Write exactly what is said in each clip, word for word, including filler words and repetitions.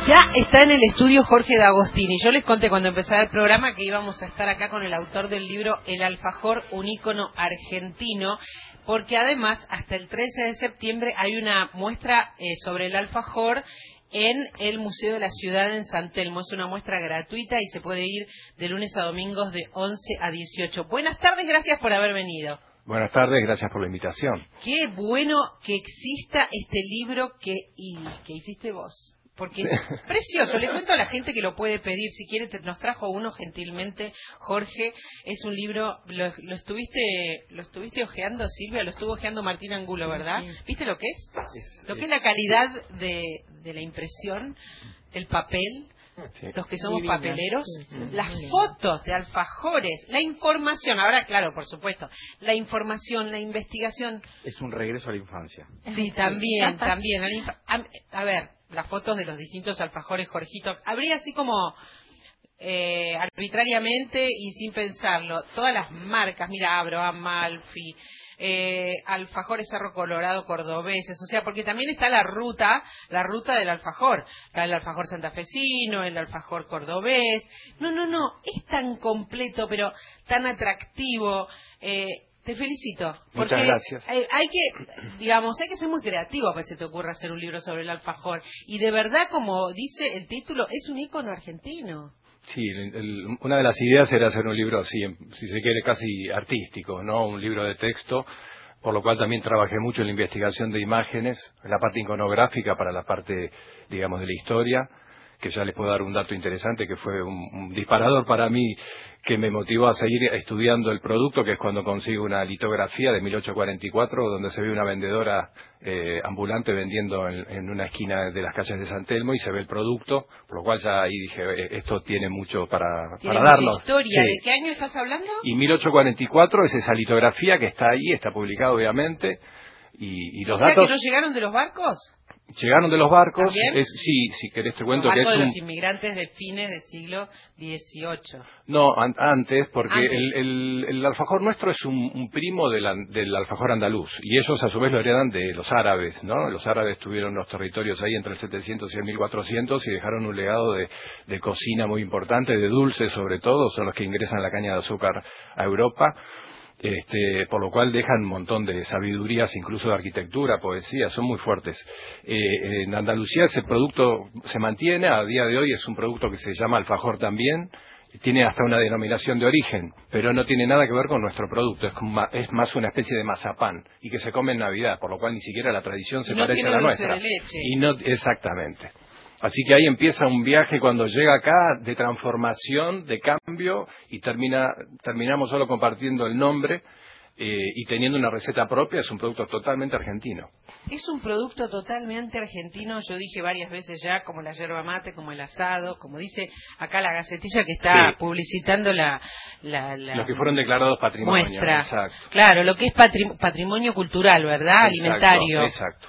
Ya está en el estudio Jorge D'Agostini. Yo les conté cuando empezaba el programa que íbamos a estar acá con el autor del libro El Alfajor, un ícono argentino, porque además hasta el trece de septiembre hay una muestra eh, sobre el alfajor en el Museo de la Ciudad en San Telmo. Es una muestra gratuita y se puede ir de lunes a domingos de once a dieciocho. Buenas tardes, gracias por haber venido. Buenas tardes, gracias por la invitación. Qué bueno que exista este libro que, y, que hiciste vos. Porque es precioso, le cuento a la gente que lo puede pedir, si quiere, te, nos trajo uno gentilmente, Jorge, es un libro, lo, lo estuviste lo estuviste ojeando, Silvia, lo estuvo ojeando Martín Angulo, ¿verdad? ¿Viste lo que es? es Lo que es, es la calidad de, de la impresión, el papel, sí. Los que somos Divina. papeleros, sí, sí, las sí. fotos de alfajores, la información, ahora claro, por supuesto, la información, la investigación. Es un regreso a la infancia. Sí, también, también. A, a, a ver, las fotos de los distintos alfajores, Jorgito, habría así como eh, arbitrariamente y sin pensarlo, todas las marcas, mira, Abro, Amalfi, eh, alfajores Cerro Colorado cordobeses, o sea, porque también está la ruta, la ruta del alfajor, el alfajor santafesino, el alfajor cordobés, no, no, no, es tan completo, pero tan atractivo, eh, te felicito. Porque Muchas gracias. Hay, hay que, digamos, hay que ser muy creativo para que se te ocurra hacer un libro sobre el alfajor. Y de verdad, como dice el título, es un ícono argentino. Sí, el, el, una de las ideas era hacer un libro así, si se quiere, casi artístico, ¿no? Un libro de texto, por lo cual también trabajé mucho en la investigación de imágenes, en la parte iconográfica para la parte, digamos, de la historia, que ya les puedo dar un dato interesante, que fue un, un disparador para mí, que me motivó a seguir estudiando el producto, que es cuando consigo una litografía de mil ochocientos cuarenta y cuatro, donde se ve una vendedora eh, ambulante vendiendo en, en una esquina de las calles de San Telmo, y se ve el producto, por lo cual ya ahí dije, eh, esto tiene mucho para, ¿Tiene para mucha darnos. historia? Sí. ¿De qué año estás hablando? Y mil ochocientos cuarenta y cuatro es esa litografía que está ahí, está publicada obviamente, y, y los o sea datos... que no llegaron de los barcos. Llegaron de los barcos, es, sí, si querés te cuento los que es barcos un... de los inmigrantes de fines del siglo dieciocho. No, an antes, porque antes. El, el, el alfajor nuestro es un, un primo del, del alfajor andaluz, y ellos a su vez lo heredan de los árabes, ¿no? Los árabes tuvieron los territorios ahí entre el setecientos y el mil cuatrocientos y dejaron un legado de, de cocina muy importante, de dulces sobre todo, son los que ingresan la caña de azúcar a Europa. Este, por lo cual dejan un montón de sabidurías, incluso de arquitectura, poesía, son muy fuertes. Eh, en Andalucía ese producto se mantiene, a día de hoy es un producto que se llama alfajor también, tiene hasta una denominación de origen, pero no tiene nada que ver con nuestro producto, es, como, es más una especie de mazapán, y que se come en Navidad, por lo cual ni siquiera la tradición se y no parece tiene a la dulce nuestra. De leche. Y no, exactamente. Así que ahí empieza un viaje cuando llega acá de transformación, de cambio, y termina, terminamos solo compartiendo el nombre eh, y teniendo una receta propia. Es un producto totalmente argentino. Es un producto totalmente argentino, yo dije varias veces ya, como la yerba mate, como el asado, como dice acá la Gacetilla que está sí. publicitando la, la, la... Los que fueron declarados patrimonio. Muestra. Exacto. Claro, lo que es patrim patrimonio cultural, ¿verdad? Exacto, alimentario. Exacto.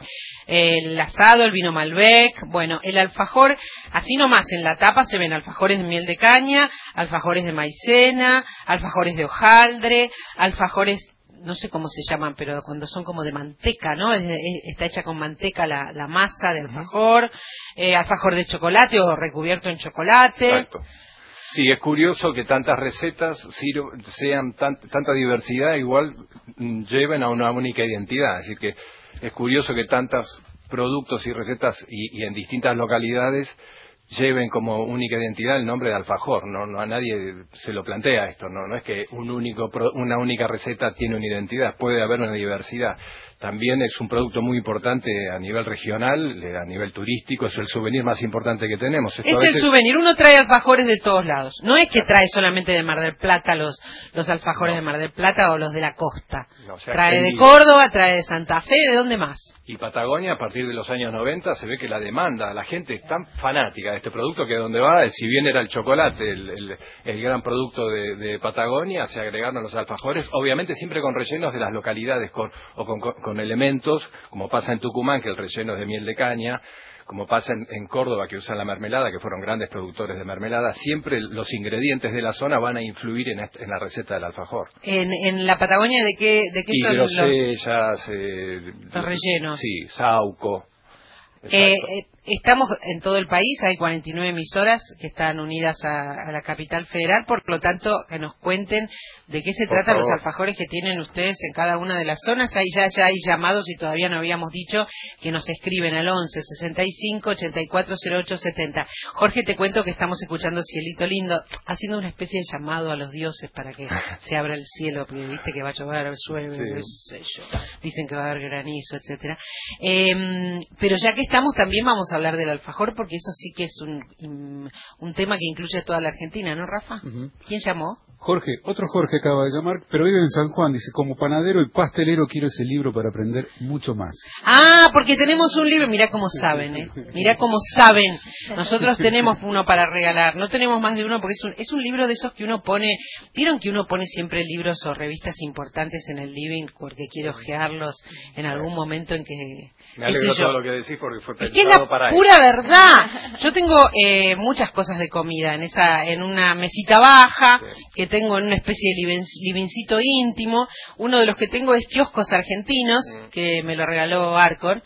El asado, el vino Malbec, bueno, el alfajor, así nomás, en la tapa se ven alfajores de miel de caña, alfajores de maicena, alfajores de hojaldre, alfajores, no sé cómo se llaman, pero cuando son como de manteca, ¿no? Es, es, está hecha con manteca la, la masa de alfajor, eh, alfajor de chocolate o recubierto en chocolate. Exacto. Sí, es curioso que tantas recetas sean tan, tanta diversidad, igual lleven a una única identidad. Así que es curioso que tantos productos y recetas y, y en distintas localidades lleven como única identidad el nombre de alfajor. No, no a nadie se lo plantea esto. No, no es que un único, una única receta tiene una identidad. Puede haber una diversidad. También es un producto muy importante a nivel regional, a nivel turístico, es el souvenir más importante que tenemos. Esto es veces... el souvenir, uno trae alfajores de todos lados. No es que trae solamente de Mar del Plata los, los alfajores no. de Mar del Plata o los de la costa. No, trae de Córdoba, trae de Santa Fe, ¿de dónde más? Y Patagonia, a partir de los años noventa, se ve que la demanda, la gente es tan fanática de este producto que donde va, si bien era el chocolate el, el, el gran producto de, de Patagonia, se agregaron los alfajores, obviamente siempre con rellenos de las localidades con, o con, con con elementos, como pasa en Tucumán, que el relleno es de miel de caña, como pasa en, en Córdoba, que usan la mermelada, que fueron grandes productores de mermelada, siempre los ingredientes de la zona van a influir en, este, en la receta del alfajor. ¿En, en la Patagonia de qué, de qué y son grosellas, los, eh, los rellenos? Sí, sauco. Eh, eh, estamos en todo el país, hay cuarenta y nueve emisoras que están unidas a, a la capital federal, por lo tanto, que nos cuenten de qué se Por tratan favor. los alfajores que tienen ustedes en cada una de las zonas. Ahí ya, ya hay llamados y todavía no habíamos dicho que nos escriben al once, sesenta y cinco, ochenta y cuatro, cero ocho, setenta. Jorge, te cuento que estamos escuchando Cielito Lindo, haciendo una especie de llamado a los dioses para que se abra el cielo, porque viste que va a llover, llueve, Sí. no sé yo. Dicen que va a haber granizo, etcétera. Eh, pero ya que estamos, también vamos a hablar del alfajor, porque eso sí que es un, un tema que incluye a toda la Argentina, ¿no, Rafa? Uh-huh. ¿Quién llamó? Jorge, otro Jorge acaba de llamar, pero vive en San Juan. Dice, como panadero y pastelero quiero ese libro para aprender mucho más. Ah, porque tenemos un libro, mirá cómo saben, ¿eh? Mirá cómo saben. Nosotros tenemos uno para regalar, no tenemos más de uno porque es un, es un libro de esos que uno pone, vieron que uno pone siempre libros o revistas importantes en el living porque quiere hojearlos en algún momento en que... Me alegro todo lo que decís porque fue Es que es pensado la para pura verdad. Yo tengo eh, muchas cosas de comida en esa, en una mesita baja Sí. que tengo en una especie de living- livincito íntimo. Uno de los que tengo es Kioscos Argentinos, Mm. que me lo regaló Arcor,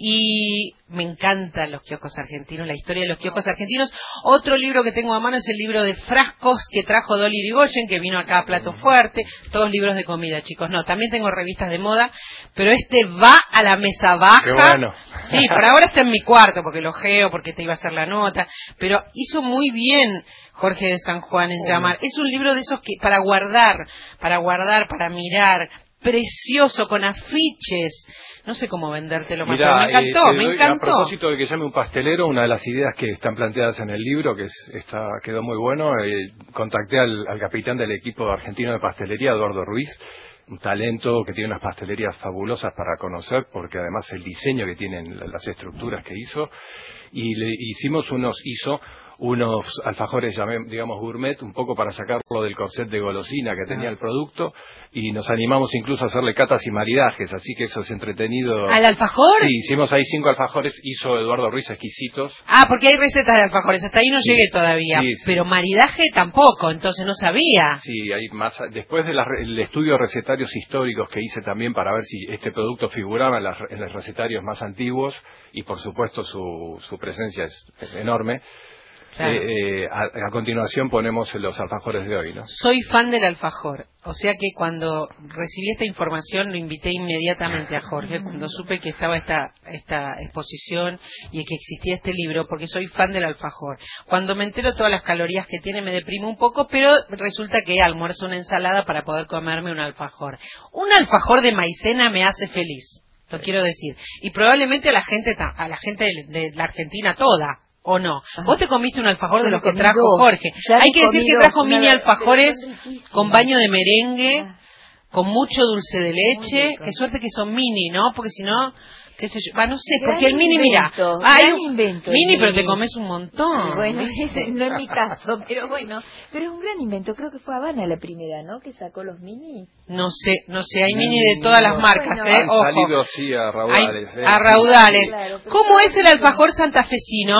y me encantan los kioscos argentinos, la historia de los kioscos argentinos. Otro libro que tengo a mano es el libro de frascos que trajo Dolly Rigoyen, que vino acá a Plato Fuerte. Todos libros de comida, chicos. No, también tengo revistas de moda, pero este va a la mesa baja. Qué bueno. Sí, por ahora está en mi cuarto, porque lo geo, porque te iba a hacer la nota, pero hizo muy bien Jorge de San Juan en llamar. Es un libro de esos que para guardar, para guardar, para mirar, precioso, con afiches. No sé cómo vendértelo más, Mirá, pero me encantó, eh, te me doy- encantó. A propósito de que llame un pastelero, una de las ideas que están planteadas en el libro, que es, está, quedó muy bueno, eh, contacté al, al capitán del equipo argentino de pastelería, Eduardo Ruiz, un talento que tiene unas pastelerías fabulosas para conocer, porque además el diseño que tienen, las estructuras que hizo, y le hicimos unos, hizo unos alfajores, llamé- digamos, gourmet, un poco para sacarlo del corset de golosina que tenía el producto, y nos animamos incluso a hacerle catas y maridajes, así que eso es entretenido. ¿Al alfajor? Sí, hicimos ahí cinco alfajores, hizo Eduardo Ruiz exquisitos. Ah, porque hay recetas de alfajores, hasta ahí no Sí. llegué todavía, Sí, sí. pero maridaje tampoco, entonces no sabía. Sí, hay más. Después del estudio de recetarios históricos que hice también para ver si este producto figuraba en, las- en los recetarios más antiguos, y por supuesto su, su presencia es, es enorme. Claro. Eh, eh, a, a continuación ponemos los alfajores de hoy, ¿no? Soy fan del alfajor, o sea que cuando recibí esta información lo invité inmediatamente a Jorge, cuando supe que estaba esta, esta exposición y que existía este libro, porque soy fan del alfajor. Cuando me entero todas las calorías que tiene me deprimo un poco, pero resulta que almuerzo una ensalada para poder comerme un alfajor. Un alfajor de maicena me hace feliz, lo quiero decir, y probablemente a la gente, ta- a la gente de, de la Argentina toda. ¿O no? Vos te comiste un alfajor Yo de me los que comí trajo dos. Jorge. Ya Hay me que decir comí que dos, trajo una mini vez, alfajores pero son riquísimos. con baño de merengue, Ah. con mucho dulce de leche. rico. Qué suerte que son mini, ¿no? Porque si no, qué sé yo. Va, no sé, Gran porque el mini, mira. invento, hay gran un- invento el mini, pero te mini. comes un montón. Bueno, ese no es mi caso, pero bueno, pero es un gran invento. Creo que fue Habana la primera, ¿no? Que sacó los mini. No sé, no sé. Hay mini de todas las marcas, Bueno, ¿eh? Han Ojo. salido sí a Hay- raudales. ¿eh? a raudales. Claro, pero ¿Cómo está es el rico. alfajor santafesino?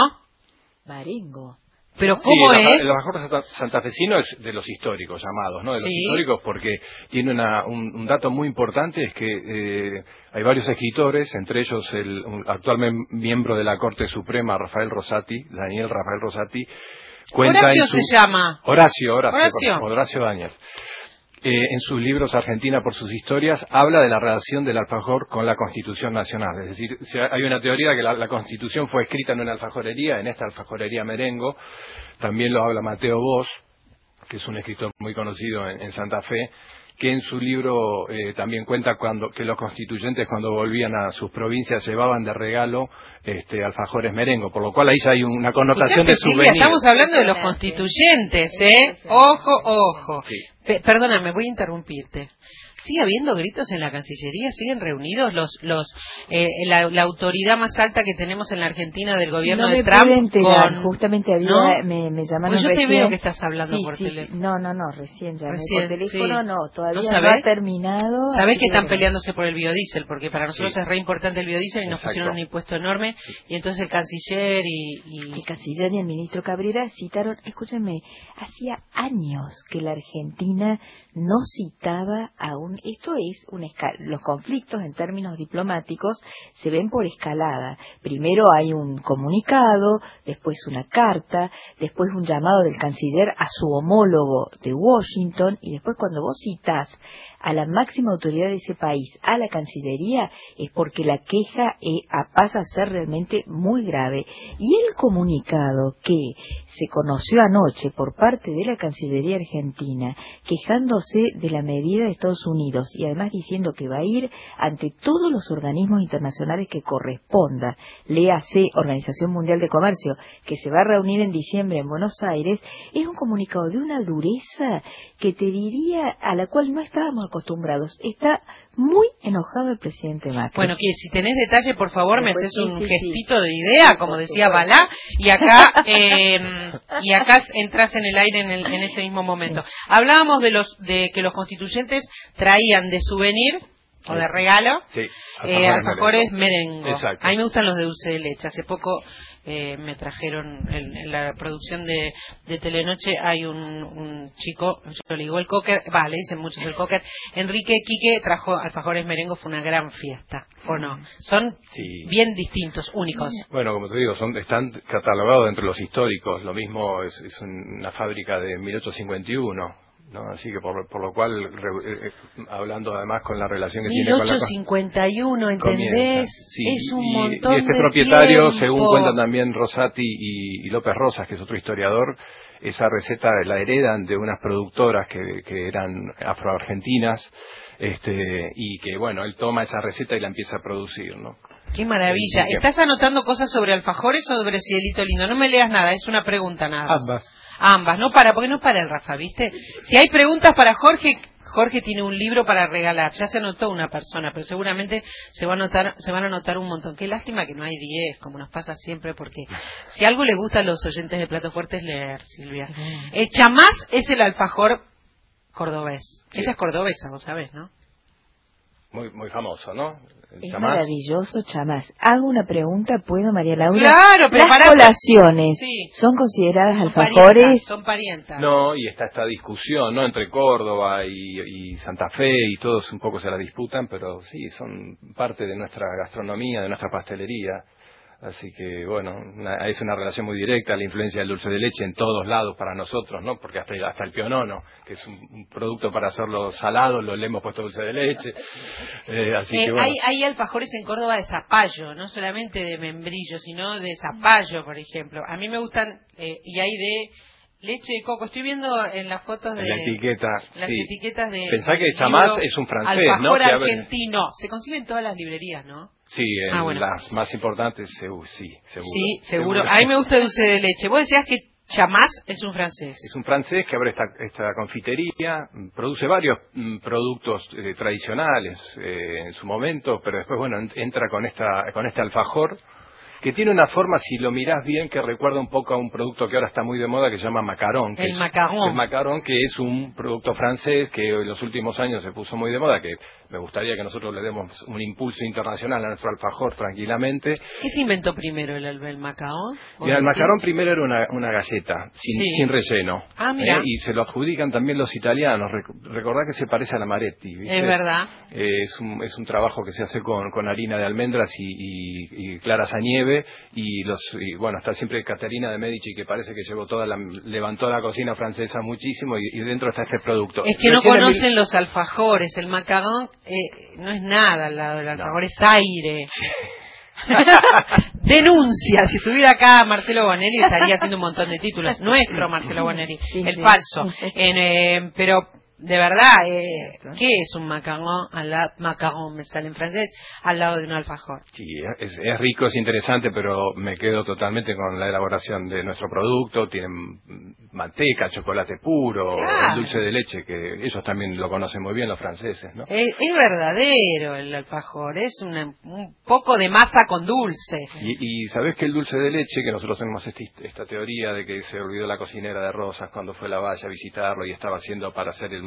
Marengo. Pero Sí, ¿cómo el, es? el alfajor santa- santafesino es de los históricos llamados, ¿no? De los Sí. históricos porque tiene una- un, un dato muy importante, es que eh, hay varios escritores, entre ellos el un actual mem- miembro de la Corte Suprema, Rafael Rosati, Daniel Rafael Rosati, cuenta Horacio en su- se llama. Horacio, Horacio, Horacio. por- Horacio Daniel. Eh, en sus libros Argentina por sus historias, habla de la relación del alfajor con la Constitución Nacional. Es decir, si hay una teoría que la, la Constitución fue escrita en una alfajorería, en esta alfajorería Merengo. También lo habla Mateo Bosch, que es un escritor muy conocido en, en Santa Fe, que en su libro eh, también cuenta cuando que los constituyentes cuando volvían a sus provincias llevaban de regalo este, alfajores Merengo, por lo cual ahí ya hay una connotación Escuchate, de Silvia, souvenir. estamos hablando de los constituyentes, ¿eh? Ojo, ojo. Sí. Pe- perdóname, voy a interrumpirte. ¿Sigue habiendo gritos en la Cancillería? ¿Siguen reunidos los los eh, la, la autoridad más alta que tenemos en la Argentina del gobierno no de me Trump? pude enterar, con- justamente había, ¿No? me, me llamaron Pues yo te recién. veo que estás hablando Sí, por sí, teléfono. No, no, no, recién llamé Recién, por teléfono, sí. no, todavía ¿No no, sabés? ha terminado. Sabés así que están bueno. peleándose por el biodiesel, porque para nosotros Sí. es re importante el biodiesel y nos Exacto. pusieron un impuesto enorme, y entonces el canciller y... y- El canciller y el ministro Cabrera citaron, escúchenme, hacía años que la Argentina Argentina no citaba aún. Esto es un esca- los conflictos en términos diplomáticos se ven por escalada. Primero hay un comunicado, después una carta, después un llamado del canciller a su homólogo de Washington, y después cuando vos citás a la máxima autoridad de ese país, a la Cancillería, es porque la queja eh, a- pasa a ser realmente muy grave. Y el comunicado que se conoció anoche por parte de la Cancillería Argentina, quejándose de la medida de Estados Unidos y además diciendo que va a ir ante todos los organismos internacionales que corresponda, léase Organización Mundial de Comercio, que se va a reunir en diciembre en Buenos Aires, es un comunicado de una dureza que te diría a la cual no estábamos acostumbrados. Está muy enojado el presidente Macri. Bueno, que si tenés detalle, por favor, me Después, haces sí, un sí, gestito sí. de idea, Sí, como por decía supuesto. Balá, y acá eh, y acá entras en el aire en, el- en ese mismo momento. Hablábamos de los de que los constituyentes traían de souvenir o de regalo Sí, eh, alfajores alfajores merengue. merengo. Exacto. A mí me gustan los de dulce de leche. Hace poco eh, me trajeron en, en la producción de, de Telenoche hay un, un chico, yo le digo el cocker, va, le dicen muchos el cocker, Enrique Quique trajo alfajores merengo, fue una gran fiesta, ¿o no? Son Sí. bien distintos, únicos. Bueno, como te digo, son, están catalogados entre los históricos. Lo mismo es, es una fábrica de mil ochocientos cincuenta y uno, ¿no? Así que por, por lo cual, re- eh, hablando además con la relación que tiene con la... mil ochocientos cincuenta y uno, ¿entendés? Comienza, sí, Es un y, montón y este de propietario, tiempo. según cuentan también Rosati y, y López Rosas, que es otro historiador, esa receta la heredan de unas productoras que, que eran afroargentinas, este, y que, bueno, él toma esa receta y la empieza a producir, ¿no? Qué maravilla. Así que- ¿Estás anotando cosas sobre alfajores o sobre Cielito Lindo? No me leas nada, es una pregunta nada más. Ambas. Ambas, no para, porque no para el Rafa, ¿viste? Si hay preguntas para Jorge, Jorge tiene un libro para regalar. Ya se anotó una persona, pero seguramente se va a anotar, se van a anotar un montón. Qué lástima que no hay diez, como nos pasa siempre, porque si algo le gusta a los oyentes de Plato Fuerte es leer, Silvia. El chamás es el alfajor cordobés. Sí. Ella es cordobesa, vos sabés, ¿no? Muy, muy famoso, ¿no? El Es chamás. maravilloso, chamás. Hago una pregunta, ¿puedo, María Laura? Claro, pero Las pará- colaciones Sí. son consideradas Son alfajores. parientas, son parientas. No, y está esta discusión, ¿no? Entre Córdoba y, y Santa Fe, y todos un poco se la disputan, pero sí, son parte de nuestra gastronomía, de nuestra pastelería. Así que, bueno, una- es una relación muy directa, la influencia del dulce de leche en todos lados para nosotros, ¿no? Porque hasta, hasta el pionono, que es un, un producto para hacerlo salado, lo le hemos puesto dulce de leche. Eh, así Eh, que, bueno. hay, hay alfajores en Córdoba de zapallo, no solamente de membrillo, sino de zapallo, por ejemplo. A mí me gustan, eh, y hay de leche de coco. Estoy viendo en las fotos de... En la etiqueta, las sí. etiquetas de... Pensá que del chamás libro es un francés, ¿no? Alfajor Que abre- argentino. Se consigue en todas las librerías, ¿no? Sí, en Ah, bueno. las más importantes, segu- sí, seguro. Sí, seguro. A mí me gusta el dulce de leche. Vos decías que chamás es un francés. Es un francés que abre esta, esta confitería, mm, produce varios mm, productos eh, tradicionales eh, en su momento, pero después, bueno, en- entra con esta con este alfajor, que tiene una forma, si lo mirás bien, que recuerda un poco a un producto que ahora está muy de moda, que se llama macarón. Que El es, macarón. El macarón, que es un producto francés que en los últimos años se puso muy de moda, que me gustaría que nosotros le demos un impulso internacional a nuestro alfajor tranquilamente. ¿Qué se inventó primero, el, el macarón? ¿Vos Mira, el decís? macarón primero era una, una galleta, sin, Sí. sin relleno. Ah, mira. ¿eh? Y se lo adjudican también los italianos. Rec- recordá que se parece a la Maretti, ¿viste? Es verdad. Eh, es, un, es un trabajo que se hace con, con harina de almendras y, y, y claras a nieve. Y, los, y bueno, está siempre Caterina de Medici, que parece que llevó toda la, levantó la cocina francesa muchísimo, y, y dentro está este producto. Es que no Recién en mil- conocen los alfajores. El macarón eh, no es nada al lado del alfajor, es aire. Denuncia. Si estuviera acá Marcelo Bonelli estaría haciendo un montón de títulos. Nuestro Marcelo Bonelli, Sí, el sí. falso. En, eh, pero de verdad, eh, ¿qué es un macarón? Al la- macarón me sale en francés, al lado de un alfajor. Sí, es, es rico, es interesante, pero me quedo totalmente con la elaboración de nuestro producto. Tienen manteca, chocolate puro, Claro. el dulce de leche, que ellos también lo conocen muy bien, los franceses, ¿no? Es, es verdadero el alfajor, es una- un poco de masa con dulce. Y, y sabés que el dulce de leche, que nosotros tenemos esti- esta teoría de que se olvidó la cocinera de Rosas cuando fue a la valla a visitarlo y estaba haciendo para hacer el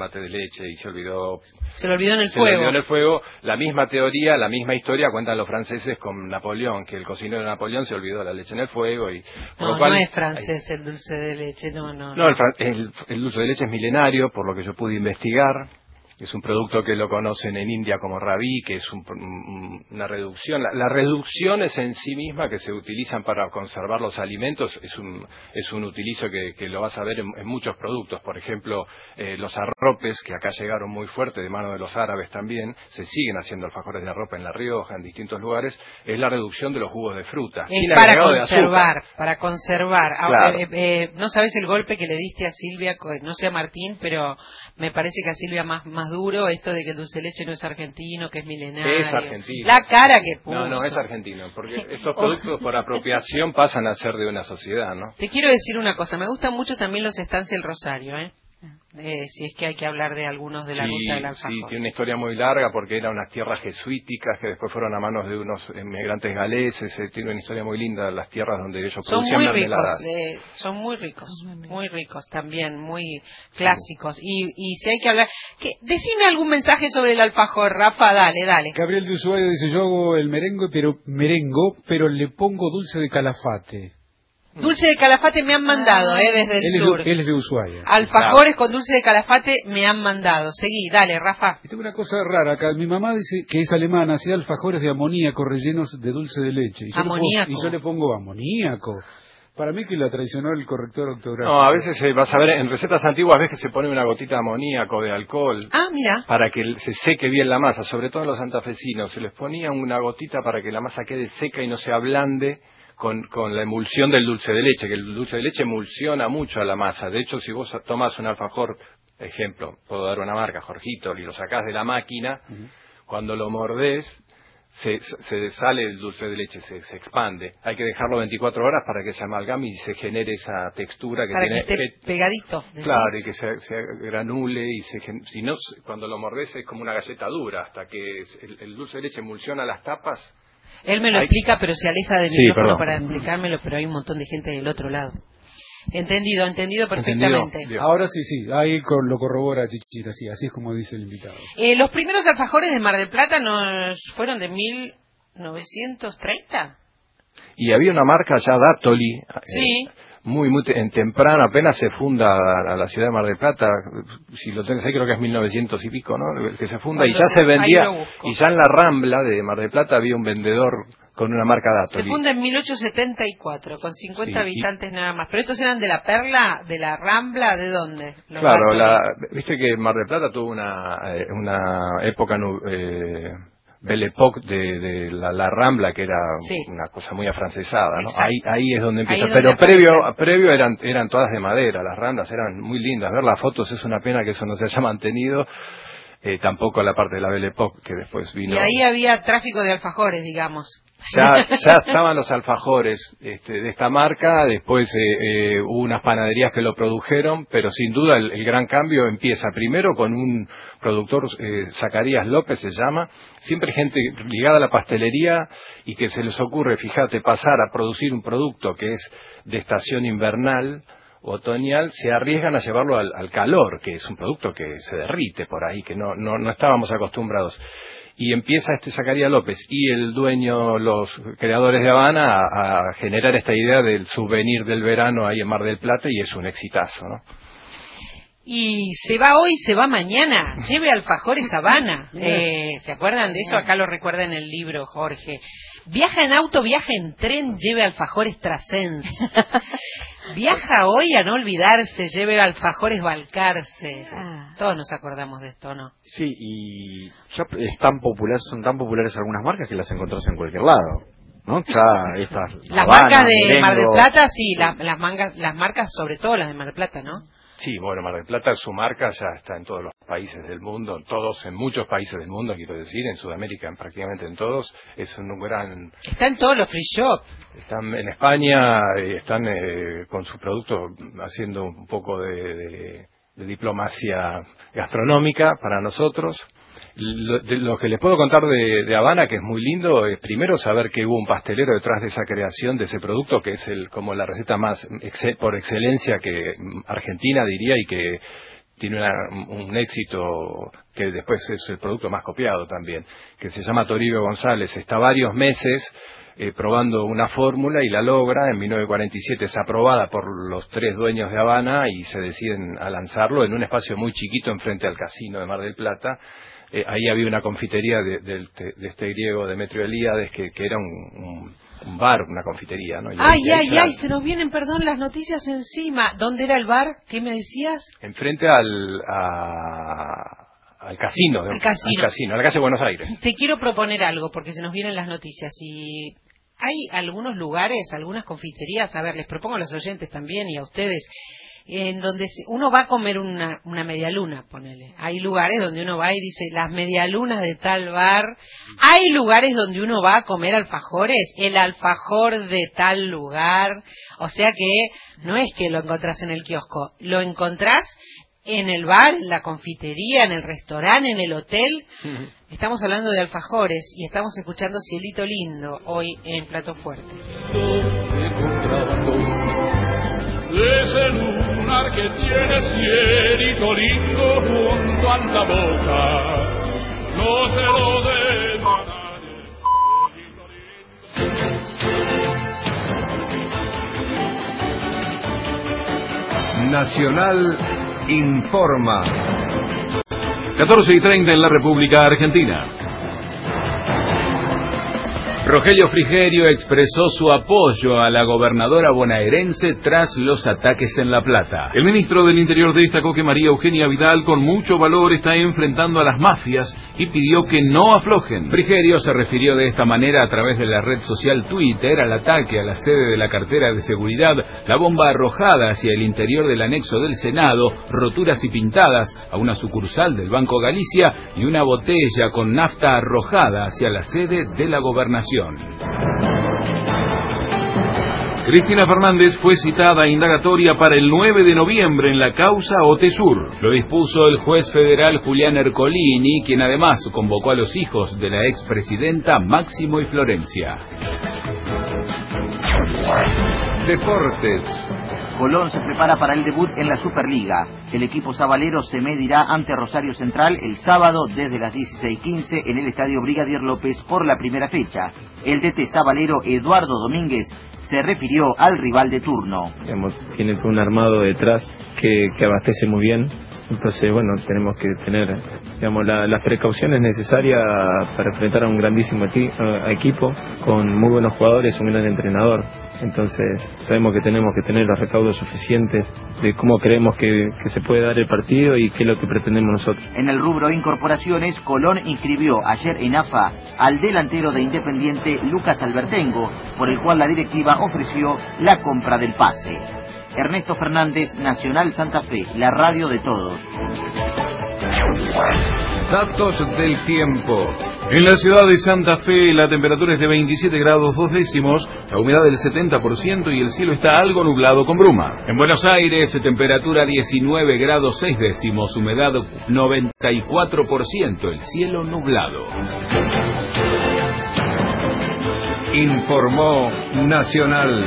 mate de leche y se olvidó. Se lo olvidó en el se fuego. Se olvidó en el fuego. La misma teoría, la misma historia cuentan los franceses con Napoleón, que el cocinero de Napoleón se olvidó la leche en el fuego y. Por no, lo cual, no es francés hay... el dulce de leche, no, no. No, el, el, el dulce de leche es milenario, por lo que yo pude investigar. Es un producto que lo conocen en India como rabí, que es un, un, una reducción. La, las reducciones en sí misma que se utilizan para conservar los alimentos es un, es un utilizo que, que lo vas a ver en, en muchos productos. Por ejemplo, eh, los arropes, que acá llegaron muy fuerte de mano de los árabes también, se siguen haciendo alfajores de arrope en La Rioja, en distintos lugares, es la reducción de los jugos de fruta. Es para conservar, para conservar. Claro. Eh, eh, no sabes el golpe que le diste a Silvia, no sé a Martín, pero me parece que a Silvia más, más duro esto de que el dulce de leche no es argentino, que es milenario. Es argentino. La cara que puso. No, no, es argentino, porque estos productos por apropiación pasan a ser de una sociedad, ¿no? Te quiero decir una cosa, me gustan mucho también los estancias del Rosario, ¿eh? Eh, si es que hay que hablar de algunos de la sí, ruta del alfajor. Sí, tiene una historia muy larga porque eran unas tierras jesuíticas que después fueron a manos de unos inmigrantes galeses. Eh, tiene una historia muy linda, las tierras donde ellos son producían muy mermeladas. Ricos, eh, son muy ricos, muy ricos también, muy clásicos. Sí. Y, y si hay que hablar... Que, decime algún mensaje sobre el alfajor, Rafa, dale, dale. Gabriel de Ushuaia dice, yo hago el merengue, pero merengo, pero le pongo dulce de calafate. Dulce de calafate me han mandado, eh, desde el él sur. Es de, él es de Ushuaia. Alfajores con dulce de calafate me han mandado. Seguí, dale, Rafa. Y tengo una cosa rara acá. Mi mamá dice que es alemana, hacía alfajores de amoníaco rellenos de dulce de leche. Y yo amoníaco. Le pongo, y yo le pongo amoníaco. Para mí que la traicionó el corrector ortográfico. No, a veces eh, vas a ver, en recetas antiguas ves que se pone una gotita de amoníaco, de alcohol. Ah, mira. Para que se seque bien la masa, sobre todo en los santafesinos. Se les ponía una gotita para que la masa quede seca y no se ablande. Con, con la emulsión del dulce de leche, que el dulce de leche emulsiona mucho a la masa. De hecho, si vos tomas un alfajor, ejemplo, puedo dar una marca, Jorgito, y lo sacás de la máquina, uh-huh. Cuando lo mordés, se, se sale el dulce de leche, se, se expande. Hay que dejarlo veinticuatro horas para que se amalgame y se genere esa textura que para tiene... que esté que, pegadito. Claro, y que se, se granule y se... Si no, cuando lo mordés es como una galleta dura, hasta que el, el dulce de leche emulsiona las tapas. Él me lo hay... explica, pero se aleja del sí, micrófono perdón. para explicármelo, pero hay un montón de gente del otro lado. Entendido, entendido perfectamente. ¿Entendido? Ahora sí, sí, ahí lo corrobora Chichira, sí, así es como dice el invitado. Eh, los primeros alfajores de Mar del Plata nos fueron de mil novecientos treinta. Y había una marca ya, Dátoli. Sí. Eh, muy, muy en temprano, apenas se funda a la ciudad de Mar del Plata, si lo tenés ahí creo que es mil novecientos y pico, ¿no? Que se funda. Cuando y ya se vendía, y ya en la Rambla de Mar del Plata había un vendedor con una marca Dátoli. Se funda en mil ochocientos setenta y cuatro, con cincuenta sí, habitantes y... nada más. Pero estos eran de la Perla, de la Rambla, ¿de dónde? Los claro, la, viste que Mar del Plata tuvo una, una época... Eh, Belle Époque de, de la, la Rambla, que era sí. una cosa muy afrancesada, ¿no? Ahí, ahí es donde empieza. Es donde Pero previo, previo eran, eran todas de madera, las Ramblas eran muy lindas. Ver las fotos es una pena que eso no se haya mantenido. Eh, tampoco la parte de la Belle Époque que después vino. Y ahí había tráfico de alfajores, digamos. Ya, ya estaban los alfajores este, de esta marca, después eh, eh, hubo unas panaderías que lo produjeron, pero sin duda el, el gran cambio empieza primero con un productor, eh, Zacarías López se llama, siempre gente ligada a la pastelería y que se les ocurre, fíjate, pasar a producir un producto que es de estación invernal, otoñal, se arriesgan a llevarlo al, al calor, que es un producto que se derrite por ahí, que no, no, no estábamos acostumbrados. Y empieza este Zacarías López y el dueño, los creadores de Habana, a, a generar esta idea del souvenir del verano ahí en Mar del Plata y es un exitazo, ¿no? Y se va hoy, se va mañana. Lleve alfajores Habana. Eh, ¿Se acuerdan de eso? Acá lo recuerda en el libro, Jorge. Viaja en auto, viaja en tren, lleve alfajores Trasens. Viaja hoy a no olvidarse, lleve alfajores Balcarce. Ah. Todos nos acordamos de esto, ¿no? Sí, y ya es tan popular, son tan populares algunas marcas que las encontrás en cualquier lado, ¿no? Ya estas las Habana, marcas de Merengo... Mar del Plata, sí, la, las, mangas, las marcas, sobre todo las de Mar del Plata, ¿no? Sí, bueno, Mar del Plata, su marca ya está en todos los países del mundo, todos, en muchos países del mundo, quiero decir, en Sudamérica, en prácticamente en todos, es un gran... Está en todos los free shop. Están en España, eh, están eh, con su producto haciendo un poco de, de, de diplomacia gastronómica para nosotros. Lo, de, lo que les puedo contar de, de Habana, que es muy lindo, es primero saber que hubo un pastelero detrás de esa creación de ese producto, que es el como la receta más ex, por excelencia que Argentina diría y que tiene una, un éxito que después es el producto más copiado también, que se llama Toribio González. Está varios meses eh, probando una fórmula y la logra. En mil novecientos cuarenta y siete es aprobada por los tres dueños de Habana y se deciden a lanzarlo en un espacio muy chiquito enfrente al casino de Mar del Plata. Eh, ahí había una confitería de, de, de este griego Demetrio Elíades que, que era un, un, un bar, una confitería, ¿no? Y ay, ahí, ay, ahí, ay, se nos vienen, perdón, las noticias encima. ¿Dónde era el bar? ¿Qué me decías? Enfrente al, a, al casino, al casino, al casino, a la calle de Buenos Aires. Te quiero proponer algo porque se nos vienen las noticias y hay algunos lugares, algunas confiterías, a ver, les propongo a los oyentes también y a ustedes, en donde uno va a comer una, una medialuna, ponele. Hay lugares donde uno va y dice, las medialunas de tal bar. Hay lugares donde uno va a comer alfajores, el alfajor de tal lugar. O sea que no es que lo encontrás en el kiosco, lo encontrás en el bar, en la confitería, en el restaurante, en el hotel. Uh-huh. Estamos hablando de alfajores y estamos escuchando Cielito Lindo hoy en Plato Fuerte. Ese lunar que tiene cielito lindo junto a la boca, no se lo dé a nadie. Nacional informa. catorce y treinta en la República Argentina. Rogelio Frigerio expresó su apoyo a la gobernadora bonaerense tras los ataques en La Plata. El ministro del Interior destacó que María Eugenia Vidal, con mucho valor, está enfrentando a las mafias y pidió que no aflojen. Frigerio se refirió de esta manera a través de la red social Twitter al ataque a la sede de la cartera de seguridad, la bomba arrojada hacia el interior del anexo del Senado, roturas y pintadas a una sucursal del Banco Galicia y una botella con nafta arrojada hacia la sede de la gobernación. Cristina Fernández fue citada a indagatoria para el nueve de noviembre en la causa Otesur. Lo dispuso el juez federal Julián Ercolini, quien además convocó a los hijos de la expresidenta Máximo y Florencia. Deportes. Colón se prepara para el debut en la Superliga. El equipo sabalero se medirá ante Rosario Central el sábado desde las dieciséis quince en el Estadio Brigadier López por la primera fecha. El D T sabalero Eduardo Domínguez se refirió al rival de turno. Digamos, tiene un armado detrás que, que abastece muy bien. Entonces, bueno, tenemos que tener, digamos, la, las precauciones necesarias para enfrentar a un grandísimo eti, a, equipo con muy buenos jugadores, un gran entrenador. Entonces, sabemos que tenemos que tener los recaudos suficientes de cómo creemos que, que se puede dar el partido y qué es lo que pretendemos nosotros. En el rubro incorporaciones, Colón inscribió ayer en A F A al delantero de Independiente Lucas Albertengo, por el cual la directiva ofreció la compra del pase. Ernesto Fernández, Nacional Santa Fe, la radio de todos. Datos del tiempo. En la ciudad de Santa Fe la temperatura es de veintisiete grados dos décimos, la humedad del setenta por ciento y el cielo está algo nublado con bruma. En Buenos Aires, temperatura diecinueve grados seis décimos, humedad noventa y cuatro por ciento, el cielo nublado. Informó Nacional.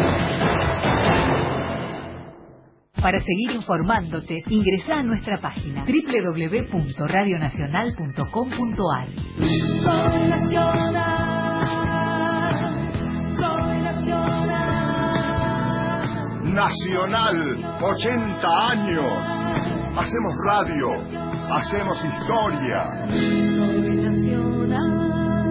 Para seguir informándote, ingresa a nuestra página doble u doble u doble u punto radio nacional punto com punto a r. Soy nacional, soy nacional. Nacional, ochenta años. Hacemos radio, hacemos historia. Soy nacional.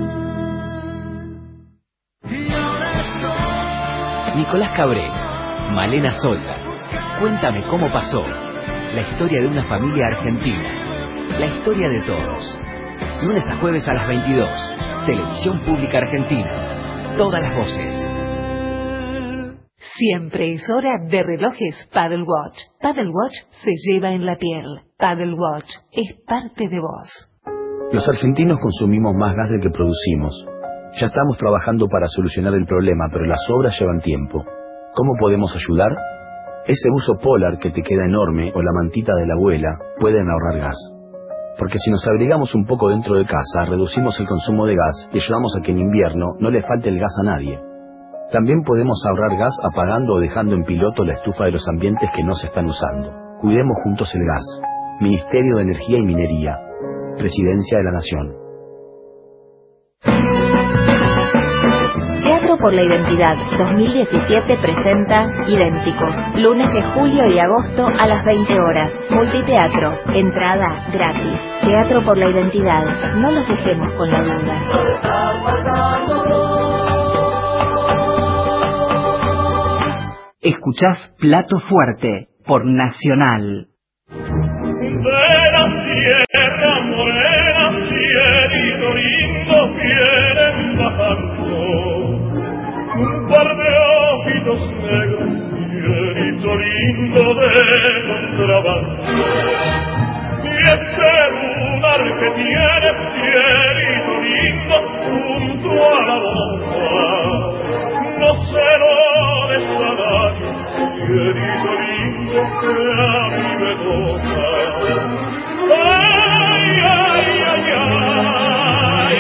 Y ahora soy... Nicolás Cabré, Malena Solda. Cuéntame cómo pasó. La historia de una familia argentina. La historia de todos. Lunes a jueves a las veintidós. Televisión Pública Argentina. Todas las voces. Siempre es hora de relojes Paddle Watch. Paddle Watch se lleva en la piel. Paddle Watch es parte de vos. Los argentinos consumimos más gas del que producimos. Ya estamos trabajando para solucionar el problema, pero las obras llevan tiempo. ¿Cómo podemos ayudar? Ese buzo polar que te queda enorme o la mantita de la abuela pueden ahorrar gas. Porque si nos abrigamos un poco dentro de casa, reducimos el consumo de gas y ayudamos a que en invierno no le falte el gas a nadie. También podemos ahorrar gas apagando o dejando en piloto la estufa de los ambientes que no se están usando. Cuidemos juntos el gas. Ministerio de Energía y Minería, Presidencia de la Nación. Teatro por la Identidad dos mil diecisiete presenta Idénticos, lunes de julio y agosto a las veinte horas. Multiteatro, entrada gratis. Teatro por la Identidad, no los dejemos con la duda. Escuchás Plato Fuerte por Nacional. De la sierra morena, cielito lindo, vienen bajando un par de ojitos negros, cielito lindo de contrabando. Y ese lunar que tiene, cielito lindo, junto a la bomba, no se lo desalague, cielito lindo que a mí me toca. Ay, ay, ay, ay,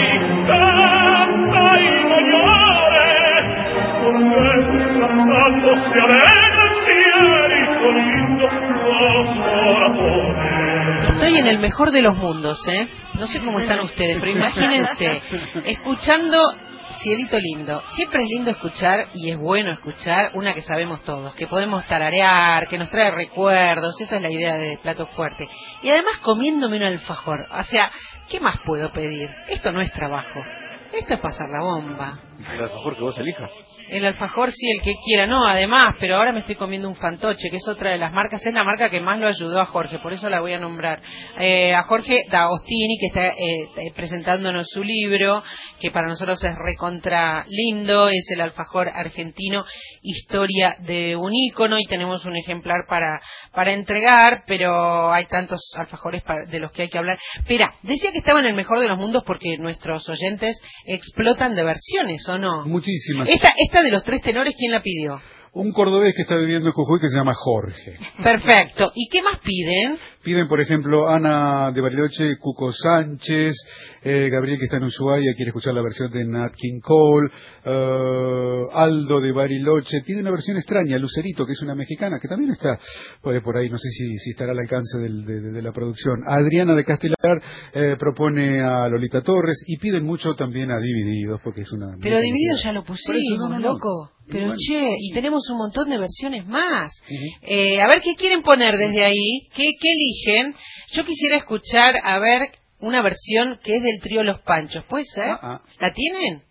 canta y no llores, porque cantando se alegran, cielito lindo, los corazones. Estoy en el mejor de los mundos, ¿eh? No sé cómo están ustedes, pero imagínense, escuchando Cielito Lindo. Siempre es lindo escuchar, y es bueno escuchar, una que sabemos todos, que podemos tararear, que nos trae recuerdos. Esa es la idea de Plato Fuerte. Y además comiéndome un alfajor. O sea, ¿qué más puedo pedir? Esto no es trabajo. Esto es pasar la bomba. El alfajor que vos elijas. El alfajor sí, el que quiera, no, además, pero ahora me estoy comiendo un fantoche, que es otra de las marcas, es la marca que más lo ayudó a Jorge, por eso la voy a nombrar. Eh, a Jorge D'Agostini, que está eh, presentándonos su libro, que para nosotros es recontra lindo, es el alfajor argentino, Historia de un ícono, y tenemos un ejemplar para para entregar, pero hay tantos alfajores para, de los que hay que hablar. Espera, decía que estaba en el mejor de los mundos porque nuestros oyentes explotan de versiones, ¿o no? Muchísimas. Esta, esta de los tres tenores, ¿quién la pidió? Un cordobés que está viviendo en Jujuy que se llama Jorge. Perfecto. ¿Y qué más piden? Piden, por ejemplo, Ana de Bariloche, Cuco Sánchez, eh, Gabriel, que está en Ushuaia, quiere escuchar la versión de Nat King Cole, uh, Aldo de Bariloche, pide una versión extraña, Lucerito, que es una mexicana, que también está pues, por ahí, no sé si, si estará al alcance del, de, de, de la producción. Adriana de Castelar eh, propone a Lolita Torres, y piden mucho también a Divididos, porque es una... Pero Divididos ya lo pusimos, eso, no, no, no. loco. Pero Bueno. che, y tenemos un montón de versiones más. Uh-huh. eh, a ver qué quieren poner desde ahí, qué, qué eligen. Yo quisiera escuchar, a ver, una versión que es del trío Los Panchos, ¿puede ser? Uh-huh. ¿La tienen?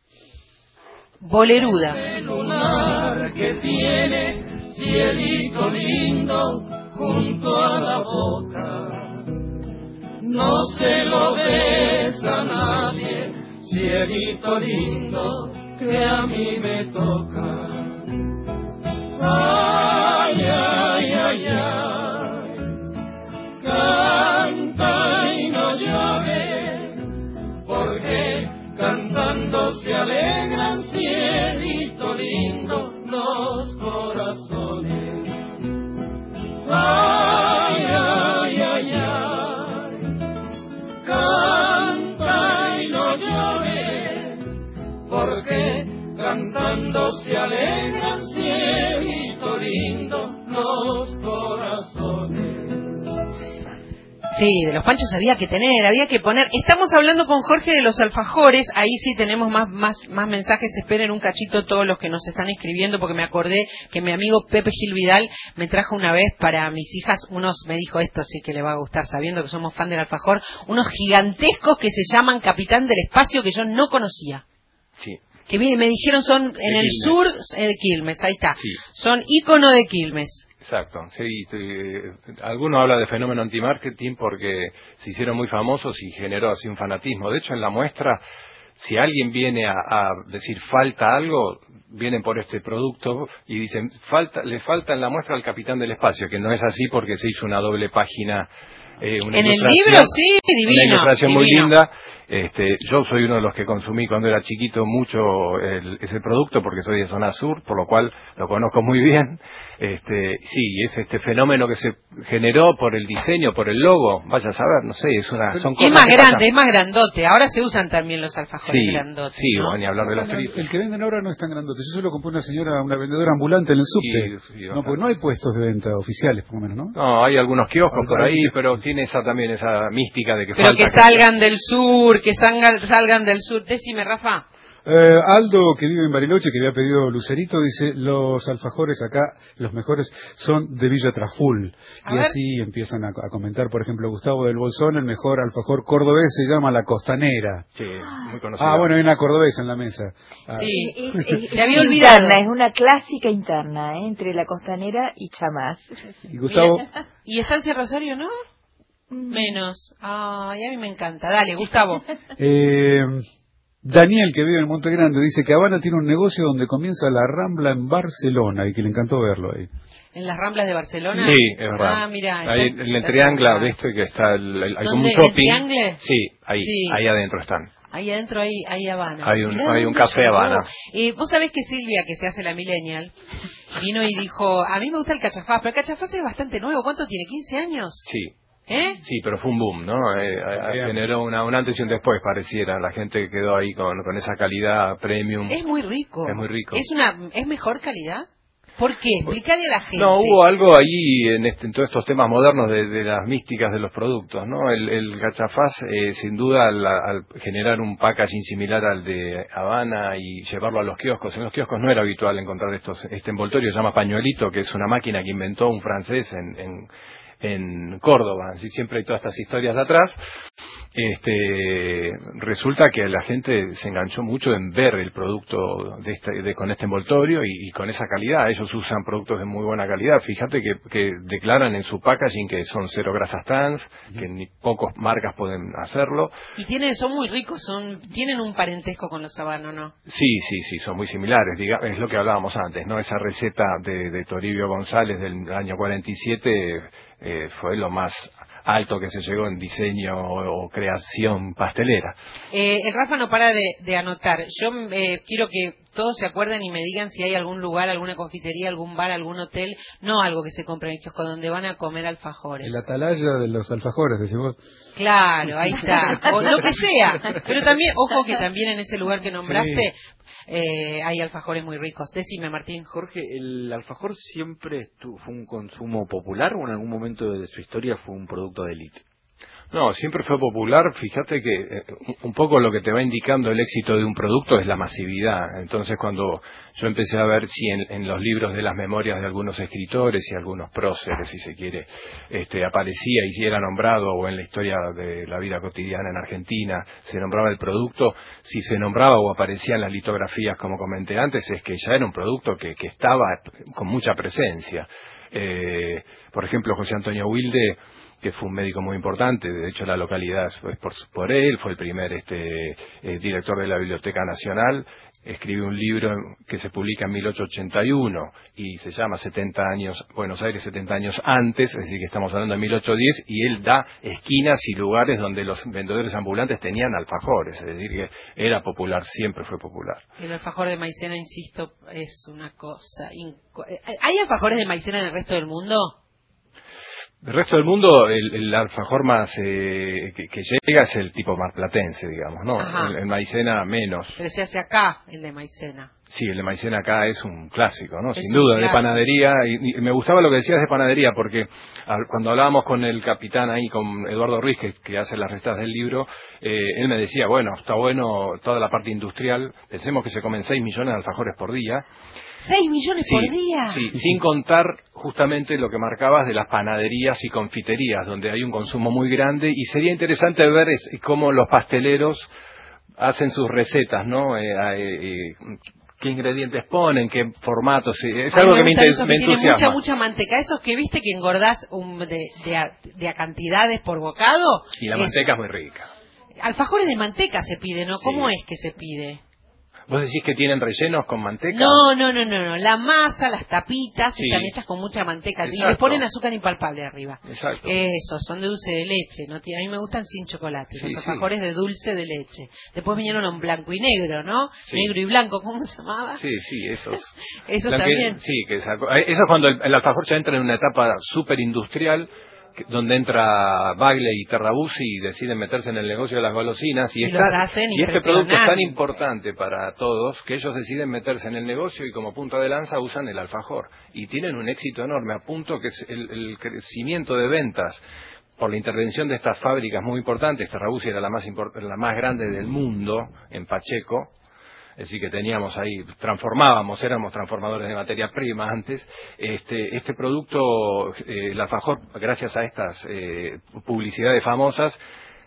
Boleruda. El lunar que tiene, cielito lindo, junto a la boca, no se lo des a nadie, cielito lindo, que a mí me toca. Ay, ay, ay, ay, canta y no llores, porque cantando se alegran, cielito lindo, los corazones. Ay, ay, ay, ay, canta y no llores, porque cantando se alegran, cielito lindo, los corazones. Sí, de los Panchos había que tener, había que poner. Estamos hablando con Jorge de los alfajores, ahí sí tenemos más más más mensajes. Esperen un cachito todos los que nos están escribiendo, porque me acordé que mi amigo Pepe Gil Vidal me trajo una vez para mis hijas unos, me dijo esto sí que le va a gustar, sabiendo que somos fan del alfajor, unos gigantescos que se llaman Capitán del Espacio, que yo no conocía. Sí. Que me, me dijeron son en De el Quilmes. sur eh, de Quilmes, ahí está. Sí. Son ícono de Quilmes. Exacto, sí, sí, alguno habla de fenómeno anti-marketing porque se hicieron muy famosos y generó así un fanatismo. De hecho, en la muestra, si alguien viene a, a decir falta algo, vienen por este producto y dicen, falta, le falta en la muestra al Capitán del Espacio, que no es así porque se hizo una doble página. Eh, una En el ilustración- libro, sí, divino. Una ilustración muy divino. linda. Este, yo soy uno de los que consumí cuando era chiquito mucho el, ese producto porque soy de zona sur, por lo cual lo conozco muy bien. Este, sí, es este fenómeno que se generó por el diseño, por el logo, vaya a saber, no sé, es una, son cosas es más que grande, pasan. es más grandote. Ahora se usan también los alfajores Sí, grandotes. sí, ¿no? bueno, ni hablar de los Bueno, fritos. el que venden ahora no es tan grandote. Yo solo compré una señora, una vendedora ambulante en el subte. Sí, sí, no, porque no hay puestos de venta oficiales, por lo menos, ¿no? No, hay algunos kioscos Ahora, por ahí, hay- pero tiene esa también esa mística de que Pero falta que salgan del sur, que salgan, salgan del sur. Decime, Rafa. Eh, Aldo, que vive en Bariloche, que había pedido Lucerito, dice, los alfajores acá, los mejores, son de Villa Traful. A Y ver. así empiezan a, a comentar, por ejemplo, Gustavo del Bolsón, el mejor alfajor cordobés se llama La Costanera. Sí, muy conocido. Ah, bueno, hay una cordobesa en la mesa. Ah. Sí, Es, es- se había es olvidado. interna, es una clásica interna, ¿eh? Entre la costanera y Chamás. Y Gustavo, Mira, ¿y Estancia Rosario no? Menos. Ay, a mí me encanta. Dale, Gustavo. eh, Daniel, que vive en Monte Grande, dice que Habana tiene un negocio donde comienza la Rambla en Barcelona y que le encantó verlo ahí. ¿En las Ramblas de Barcelona? Sí, es verdad. Ah, mira. Ahí está- en el está Triángulo, cerca. ¿viste? Que está el, el- hay como ¿Dónde? un ¿En shopping. Triangle? Sí, ahí, Sí. ahí adentro están. Ahí adentro hay, hay Habana. Hay un- Mirá hay un dónde café llegó. Habana. Eh, Vos sabés que Silvia, que se hace la millennial, vino y dijo, a mí me gusta el cachafaz, pero el cachafaz es bastante nuevo. ¿Cuánto tiene? ¿quince años? Sí. ¿Eh? Sí, pero fue un boom, ¿no? Eh, a- a- generó una, un antes y un después, pareciera. La gente quedó ahí con, con esa calidad premium. Es muy rico. Es muy rico. ¿Es una es mejor calidad? ¿Por qué? Explícale a la gente. No, hubo algo ahí en, este, en todos estos temas modernos de, de las místicas de los productos, ¿no? El, el cachafaz, eh, sin duda, al, al generar un packaging similar al de Habana y llevarlo a los kioscos. En los kioscos no era habitual encontrar estos, este envoltorio, se llama pañuelito, que es una máquina que inventó un francés en, en, en Córdoba. Así siempre hay todas estas historias de atrás. Este, resulta que la gente se enganchó mucho en ver el producto de este, de, con este envoltorio y, y con esa calidad. Ellos usan productos de muy buena calidad. Fíjate que, que declaran en su packaging que son cero grasas trans, que ni pocas marcas pueden hacerlo. Y tienen, son muy ricos, son tienen un parentesco con los habanos, ¿no? Sí, sí, sí, son muy similares. Diga, es lo que hablábamos antes, ¿no? Esa receta de, de Toribio González del año cuarenta y siete eh, fue lo más alto que se llegó en diseño o, o creación pastelera. Eh, el Rafa no para de, de anotar. Yo eh, quiero que todos se acuerden y me digan si hay algún lugar, alguna confitería, algún bar, algún hotel, no algo que se compre en el kiosco, donde van a comer alfajores. el atalaya de los alfajores, decimos. Claro, ahí está. O lo que sea. Pero también, ojo que también en ese lugar que nombraste eh, hay alfajores muy ricos. Decime, Martín. Jorge, ¿el alfajor siempre estu- fue un consumo popular o en algún momento de su historia fue un producto de élite? No, siempre fue popular. Fíjate que eh, un poco lo que te va indicando el éxito de un producto es la masividad. Entonces, cuando yo empecé a ver si en, en los libros de las memorias de algunos escritores y algunos próceres, si se quiere, este, aparecía y si era nombrado, o en la historia de la vida cotidiana en Argentina, se nombraba el producto, si se nombraba o aparecía en las litografías, como comenté antes, es que ya era un producto que, que estaba con mucha presencia. Eh, por ejemplo, José Antonio Wilde, que fue un médico muy importante, de hecho la localidad fue por, por él, fue el primer este, eh, director de la Biblioteca Nacional, escribe un libro que se publica en mil ochocientos ochenta y uno y se llama setenta años, Buenos Aires setenta años antes, es decir que estamos hablando de mil ochocientos diez, y él da esquinas y lugares donde los vendedores ambulantes tenían alfajores, es decir que era popular, siempre fue popular. El alfajor de maicena, insisto, es una cosa... inco- ¿Hay alfajores de maicena en el resto del mundo? El resto del mundo, el, el alfajor más eh, que, que llega es el tipo marplatense, digamos, ¿no? Ajá. El, el maicena menos. Pero se hace acá, el de maicena. Sí, el de maicena acá es un clásico, ¿no? Es Sin un duda, de clásico. panadería. Y, y me gustaba lo que decías de panadería, porque al- cuando hablábamos con el capitán ahí, con Eduardo Ruiz, que, que hace las recetas del libro, eh, él me decía, bueno, está bueno toda la parte industrial. Pensemos que se comen seis millones de alfajores por día. ¿Seis millones Sí, por día? Sí, sin contar justamente lo que marcabas de las panaderías y confiterías, donde hay un consumo muy grande, y sería interesante ver es, cómo los pasteleros hacen sus recetas, ¿no? Eh, eh, eh, qué ingredientes ponen, qué formatos, eh, es Ay, algo que me, gusta inten- eso, me que tiene entusiasma. mucha, mucha manteca. Esos que viste que engordás un, de, de, a, de a cantidades por bocado. Y la es- manteca es muy rica. Alfajores de manteca se pide, ¿no? ¿Cómo Sí. es que se pide? ¿Vos decís que tienen rellenos con manteca? No, no, no, no, no. La masa, las tapitas Sí. están hechas con mucha manteca. Y Exacto. les ponen azúcar impalpable arriba. Exacto. Eso, son de dulce de leche. No tiene, a mí me gustan sin chocolate. Sí, los sí. alfajores de dulce de leche. Después vinieron en blanco y negro, ¿no? Sí. Negro y blanco, ¿cómo se llamaba? Sí, sí, esos. Esos Blanque- también. Sí, que sacó. eh, Eso es cuando el, el alfajor ya entra en una etapa súper industrial, donde entra Bagley y Terrabuzzi y deciden meterse en el negocio de las golosinas. Y, Y está- los hacen y este producto es tan impresionantes. importante para todos que ellos deciden meterse en el negocio y como punta de lanza usan el alfajor. Y tienen un éxito enorme, a punto que es el, el crecimiento de ventas por la intervención de estas fábricas muy importantes. Terrabuzzi era la más, import- la más grande del mundo en Pacheco. Es decir, que teníamos ahí, transformábamos, éramos transformadores de materia prima antes. Este, este producto, eh, el alfajor, gracias a estas eh, publicidades famosas,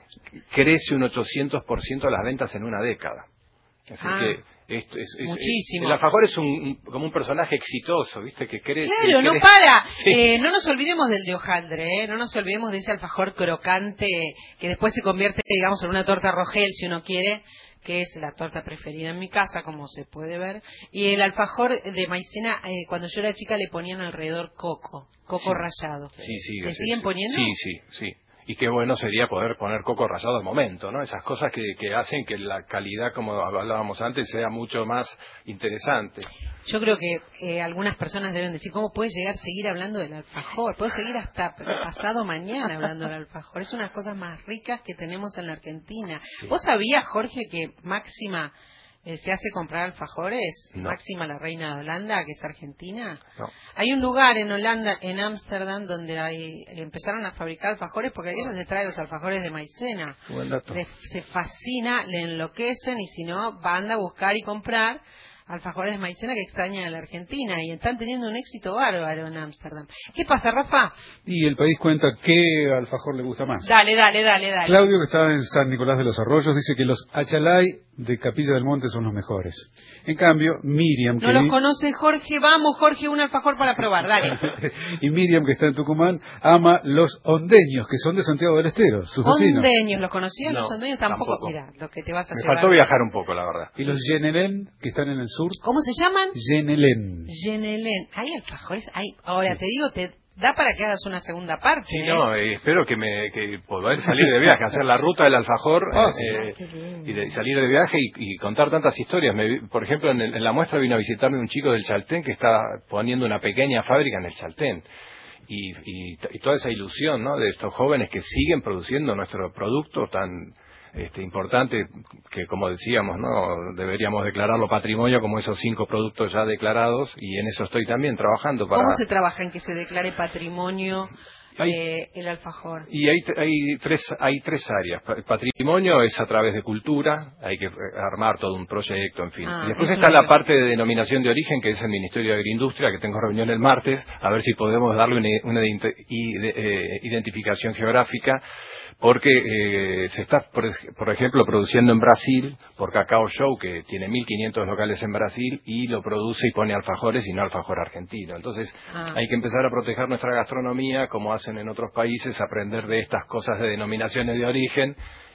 crece un ochocientos por ciento las ventas en una década. Así Ah, que esto es, es- muchísimo. el alfajor es un, un- como un personaje exitoso, ¿viste? Que crece. Claro, no crece. para. Sí. Eh, no nos olvidemos del de hojaldre, ¿eh? No nos olvidemos de ese alfajor crocante que después se convierte, digamos, en una torta Rogel, si uno quiere, que es la torta preferida en mi casa, como se puede ver. Y el alfajor de maicena, eh, cuando yo era chica le ponían alrededor coco, coco Sí. rallado. Sí, sí. ¿Le sí, siguen sí. poniendo? Sí, sí, sí. Y qué bueno sería poder poner coco rallado al momento, ¿no? Esas cosas que, que hacen que la calidad, como hablábamos antes, sea mucho más interesante. Yo creo que eh, algunas personas deben decir, ¿cómo puedes llegar a seguir hablando del alfajor? Puedo seguir hasta pasado mañana hablando del alfajor. Es una de las cosas más ricas que tenemos en la Argentina. Sí. ¿Vos sabías, Jorge, que Máxima eh, se hace comprar alfajores? No. Máxima, la reina de Holanda, que es argentina. No. Hay un lugar en Holanda, en Ámsterdam, donde hay, empezaron a fabricar alfajores porque a ellos les trae los alfajores de maicena. Buen dato. Les, se fascina, le enloquecen y si no, van a buscar y comprar alfajores de maicena que extrañan a la Argentina y están teniendo un éxito bárbaro en Ámsterdam. ¿Qué pasa, Rafa? Y el país cuenta qué alfajor le gusta más. Dale, dale, dale, dale. Claudio, que está en San Nicolás de los Arroyos, dice que los achalay de Capilla del Monte son los mejores. En cambio, Miriam, No que los vi- conoce Jorge. Vamos, Jorge, un alfajor para probar. Dale. y Miriam, que está en Tucumán, ama los hondeños, que son de Santiago del Estero, sus vecinos. Hondeños, ¿los conocías? No, los hondeños tampoco. tampoco. Mira, lo que te vas a Me llevar. faltó viajar un poco, la verdad. Y los yenelén, que están en el sur. ¿Cómo se llaman? Yenelén. Genelén. Hay alfajores. Hay... Ahora, te digo, te da para que hagas una segunda parte. Sí, ¿eh? no, eh, espero que me que poder salir de viaje, hacer la ruta del alfajor Ah, eh, qué bien. y, de, y salir de viaje y, y contar tantas historias. Me vi- por ejemplo, en, el- en la muestra vino a visitarme un chico del Chaltén que está poniendo una pequeña fábrica en el Chaltén. Y, y, y toda esa ilusión, ¿no?, de estos jóvenes que siguen produciendo nuestro producto tan este, importante que, como decíamos, no deberíamos declararlo patrimonio como esos cinco productos ya declarados, y en eso estoy también trabajando para. ¿Cómo se trabaja en que se declare patrimonio Hay- eh, el alfajor? Y hay, hay tres hay tres áreas. Pa- Patrimonio es a través de cultura, hay que eh, armar todo un proyecto, en fin. Ah, y después eso está lo la veo. parte de denominación de origen, que es el Ministerio de Agroindustria, que tengo reunión el martes, a ver si podemos darle una, una ident- i- de- eh, identificación geográfica, porque eh, se está, por, ej- por ejemplo, produciendo en Brasil, por Cacao Show, que tiene mil quinientos locales en Brasil, y lo produce y pone alfajores y no alfajor argentino. Entonces, Ah. hay que empezar a proteger nuestra gastronomía, como hacen en otros países, aprender de estas cosas de denominaciones de origen,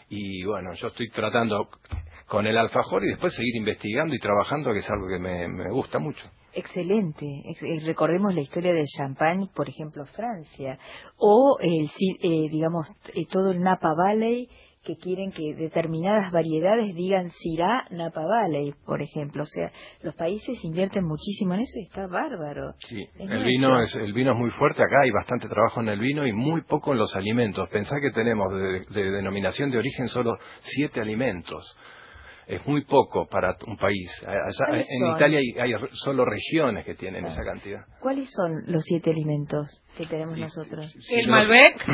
y bueno, yo estoy tratando con el alfajor y después seguir investigando y trabajando, que es algo que me, me gusta mucho. Excelente. Ex- eh, Recordemos la historia del champán, por ejemplo, Francia. O, el, ci- eh, digamos, eh, todo el Napa Valley, que quieren que determinadas variedades digan Syrah Napa Valley, por ejemplo. O sea, los países invierten muchísimo en eso y está bárbaro. Sí, Es el nuestro. vino es el vino es muy fuerte acá, hay bastante trabajo en el vino y muy poco en los alimentos. Pensá que tenemos de, de denominación de origen solo siete alimentos. Es muy poco para un país. Allá, ¿Cuáles en son? Italia hay, hay solo regiones que tienen esa cantidad. ¿Cuáles son los siete alimentos que tenemos Y- nosotros? sí, ¿El los- Malbec?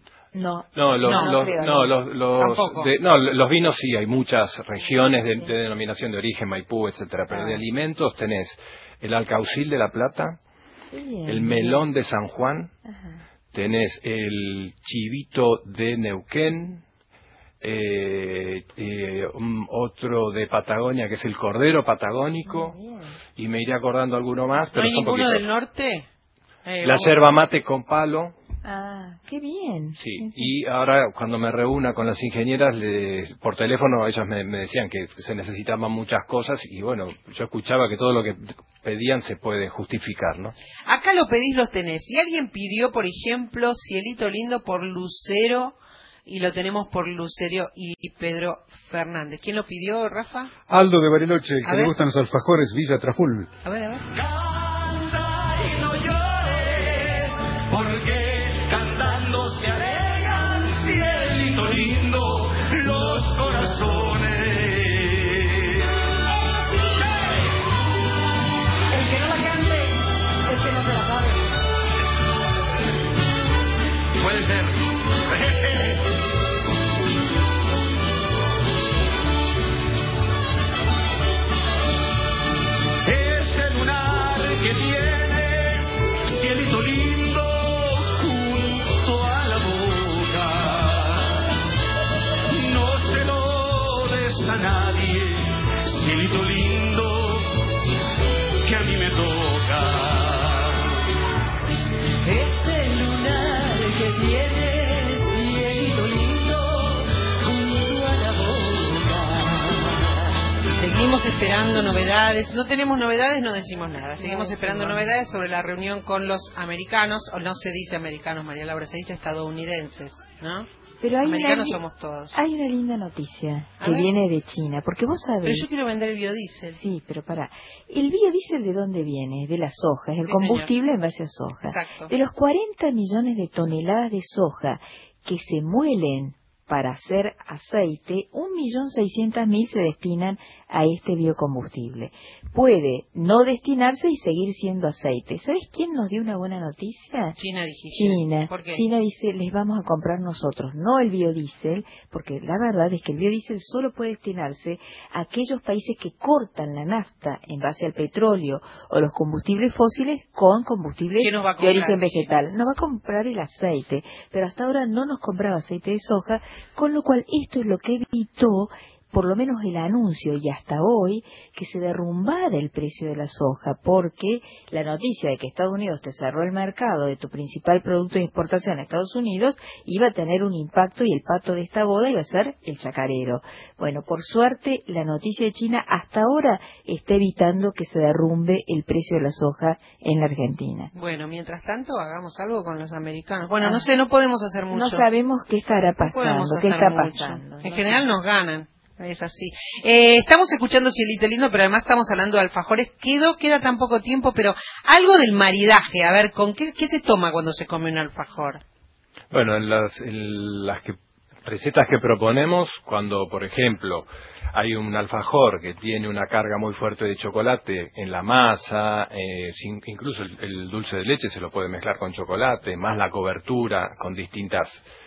No, No, los, no, los, creo, no, no. los, los, Tampoco. de- no, los vinos sí, hay muchas regiones de, de denominación de origen, Maipú, etcétera, pero Ah. de alimentos tenés el alcaucil de La Plata, Qué bien. el melón de San Juan, Ajá. tenés el chivito de Neuquén, eh, eh, un- otro de Patagonia que es el cordero patagónico, Muy bien. y me iré acordando alguno más, ¿No pero hay son ninguno poquitos. del norte? Eh, La vamos- yerba mate con palo, Ah, qué bien. Sí, y ahora cuando me reúna con las ingenieras, les, por teléfono ellas me, me decían que se necesitaban muchas cosas y bueno, yo escuchaba que todo lo que pedían se puede justificar, ¿no? Acá lo pedís, los tenés. Si alguien pidió, por ejemplo, Cielito Lindo por Lucero, y lo tenemos por Lucero y Pedro Fernández. ¿Quién lo pidió, Rafa? Aldo de Bariloche, el A que ver. le gustan los alfajores, Villa Traful. A ver, a ver. Y no llores, porque cantando se alegran, cielito lindo, los corazones. El que no la cante es que no se la sabe. Puede ser. Ese lunar que tienes, cielito lindo, junto a la boca, no se lo des a nadie, cielito lindo, que a mí me toca. Ese lunar que tienes, cielito lindo, junto a la boca. Seguimos esperando novedades. No tenemos novedades, no decimos nada. Seguimos esperando novedades sobre la reunión con los americanos, o no se dice americanos, María Laura, se dice estadounidenses, ¿no? Pero hay Americanos una, somos todos. Hay una linda noticia A que ver. viene de China, porque vos sabés... Pero yo quiero vender el biodiesel. Sí, pero pará. ¿El biodiesel de dónde viene? De la soja, es el Sí, combustible señor. en base a soja. Exacto. De los cuarenta millones de toneladas de soja que se muelen para hacer aceite, un millón seiscientas mil se destinan a este biocombustible. Puede no destinarse y seguir siendo aceite. ¿Sabes quién nos dio una buena noticia? China, dijiste. China. ¿Por qué? China dice, les vamos a comprar nosotros, no el biodiesel, porque la verdad es que el biodiesel solo puede destinarse a aquellos países que cortan la nafta en base al petróleo o los combustibles fósiles con combustibles ¿Qué nos va a de comprar origen China? vegetal. Nos va a comprar el aceite, pero hasta ahora no nos compraba aceite de soja, con lo cual esto es lo que evitó por lo menos el anuncio y hasta hoy que se derrumbara el precio de la soja, porque la noticia de que Estados Unidos te cerró el mercado de tu principal producto de exportación a Estados Unidos iba a tener un impacto y el pato de esta boda iba a ser el chacarero. Bueno, por suerte la noticia de China hasta ahora está evitando que se derrumbe el precio de la soja en la Argentina. Bueno, mientras tanto, hagamos algo con los americanos. Bueno, Ah. no sé, no podemos hacer mucho. No sabemos qué estará No pasando, podemos qué hacer está mucho. pasando. En No general sé. nos ganan. Es así. Eh, estamos escuchando Cielito Lindo, pero además estamos hablando de alfajores. Quedó, queda tan poco tiempo, pero algo del maridaje. A ver, ¿con qué, qué se toma cuando se come un alfajor? Bueno, en las, en las que, recetas que proponemos, cuando, por ejemplo, hay un alfajor que tiene una carga muy fuerte de chocolate en la masa, eh, sin, incluso el, el dulce de leche se lo puede mezclar con chocolate, más la cobertura con distintas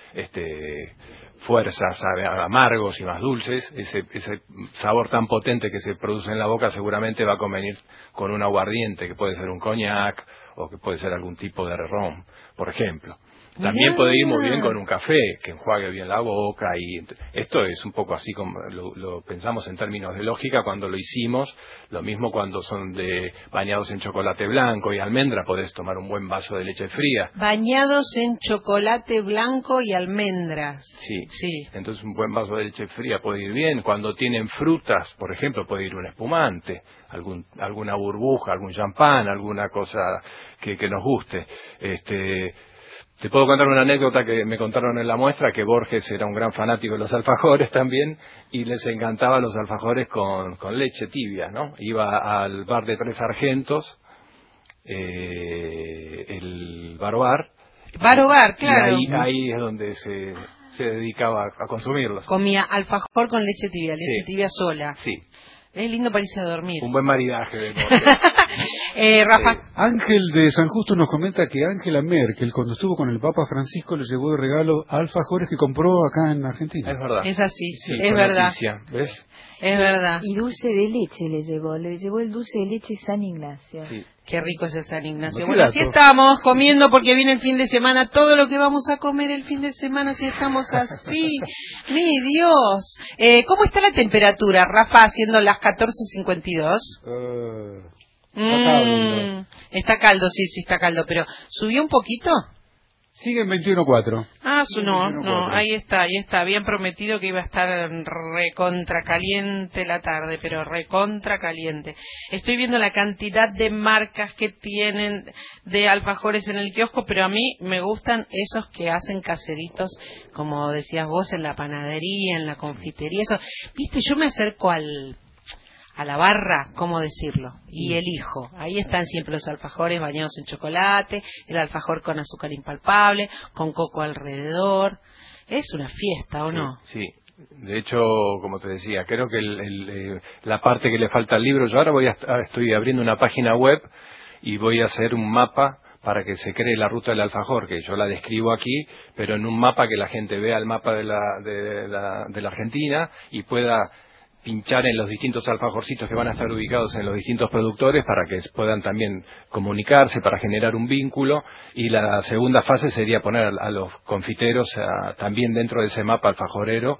este, fuerzas a- amargos y más dulces, ese, ese sabor tan potente que se produce en la boca seguramente va a convenir con un aguardiente que puede ser un coñac o que puede ser algún tipo de ron, por ejemplo. También Mirá. puede ir muy bien con un café que enjuague bien la boca, y ent- esto es un poco así como lo, lo pensamos en términos de lógica cuando lo hicimos. Lo mismo cuando son de bañados en chocolate blanco y almendra, podés tomar un buen vaso de leche fría. Bañados en chocolate blanco y almendras. Sí. Sí. Entonces un buen vaso de leche fría puede ir bien. Cuando tienen frutas, por ejemplo, puede ir un espumante, algún, alguna burbuja, algún champán, alguna cosa que, que nos guste. Este, te puedo contar una anécdota que me contaron en la muestra, que Borges era un gran fanático de los alfajores también, y les encantaban los alfajores con, con leche tibia, ¿no? Iba al bar de Tres Argentos, eh, el Barobar. Barobar, claro. Y ahí, ahí es donde se, se dedicaba a, a consumirlos. Comía alfajor con leche tibia, leche Sí. tibia sola. Sí, Es lindo para irse a dormir. un buen maridaje de Borges. eh, Rafa, Ángel de San Justo nos comenta que Angela Merkel, cuando estuvo con el Papa Francisco, le llevó de regalo alfajores que compró acá en Argentina. Es verdad. es así, Sí, es fue verdad, noticia, ¿ves? es verdad. Y dulce de leche le llevó, le llevó el dulce de leche San Ignacio. Sí. Qué rico es el San Ignacio. Qué Bueno, así dato. estamos comiendo porque viene el fin de semana. Todo lo que vamos a comer el fin de semana, si estamos así. ¡Mi Dios! Eh, ¿Cómo está la temperatura, Rafa, siendo las catorce cincuenta y dos? Eh, Mm, está caldo, sí, sí, está caldo. Pero, ¿subió un poquito? Sigue en veintiuno cuatro. Ah, su, no, no, ahí está, ahí está. Habían prometido que iba a estar recontra caliente la tarde, pero recontra caliente. Estoy viendo la cantidad de marcas que tienen de alfajores en el kiosco, pero a mí me gustan esos que hacen caseritos, como decías vos, en la panadería, en la confitería. Eso, viste, yo me acerco al... a la barra, ¿cómo decirlo? Y elijo. Ahí están siempre los alfajores bañados en chocolate, el alfajor con azúcar impalpable, con coco alrededor. Es una fiesta, ¿o sí, no? Sí. De hecho, como te decía, creo que el, el, eh, la parte que le falta al libro, yo ahora voy a, estoy abriendo una página web y voy a hacer un mapa para que se cree la ruta del alfajor, que yo la describo aquí, pero en un mapa que la gente vea el mapa de la, de la, de la Argentina y pueda pinchar en los distintos alfajorcitos que van a estar ubicados en los distintos productores para que puedan también comunicarse, para generar un vínculo. Y la segunda fase sería poner a los confiteros a, también dentro de ese mapa alfajorero.